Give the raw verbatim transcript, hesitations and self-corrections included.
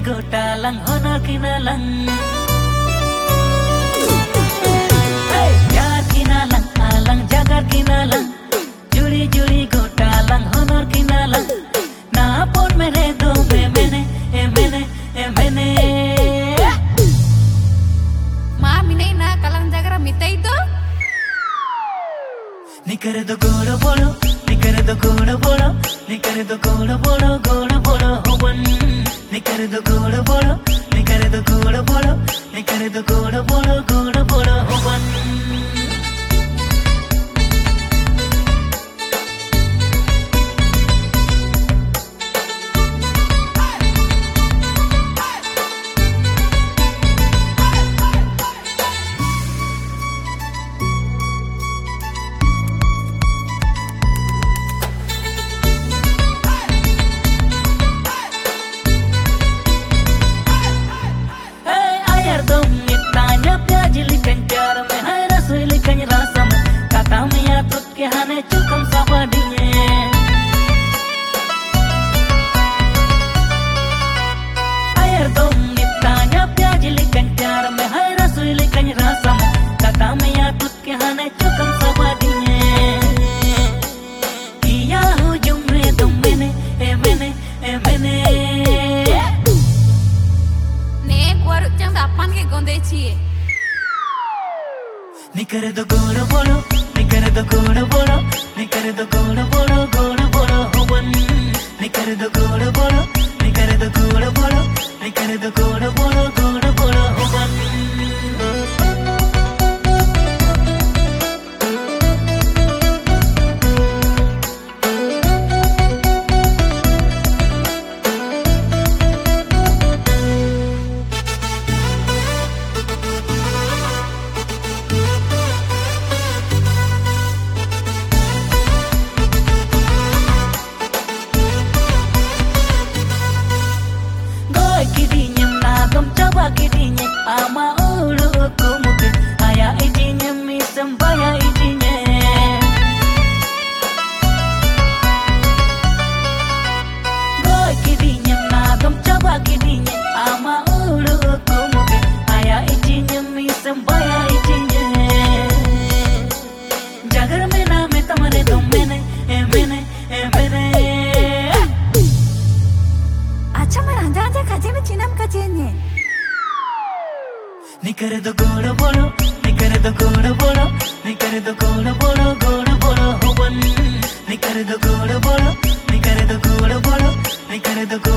gotalang honor kinalang hey yaar kinalang alang jagar kinalang juri juri gotalang honor kinalang na pon mere do me mene e mene e mene ma minai na kalang jagar mitai do nikare do godo bolo nikare do godo bolo nikare do godo bolo godo bolo hoban nikare do godo bolo nikare do godo bolo nikare do godo bolo godo bolo hoban hane cukam sabadinya air dom nitanya प्याज लिखन प्यार में है रसोई लिखन रसम कथा में या तुझ के हने चुकम sabadinya किया हूँ जुम्मे तुम मैंने ए मैंने ए मैंने ने गुआर चंग दाpan के गोंदे छिए निकरे दो गोड़ बोलो निकरे दो गोड़ बोलो निकरे दो गोड़ बोलो गोड़ बोलो होवन निकरे दो गोड़ बोलो निकरे दो गोड़ बोलो निकरे दो गोड़ बोलो गोड़ बोलो होवन kidinya ama ulu ku mungkin aya ijinya misem baya ijinya goy kidinya nagam coba kidinya ama ulu ku mungkin aya ijinya misem baya ijinya jagar mena me tamare dum mene e mene e mene acha mar anja anja kaje me chinam kaje ne निकरे दो गोड़ बोलो निकरे दो गोड़ बोलो निकरे दो गोड़ बोलो गोड़ बोलो होवन निकरे दो गोड़ बोलो निकरे दो गोड़ बोलो निकरे दो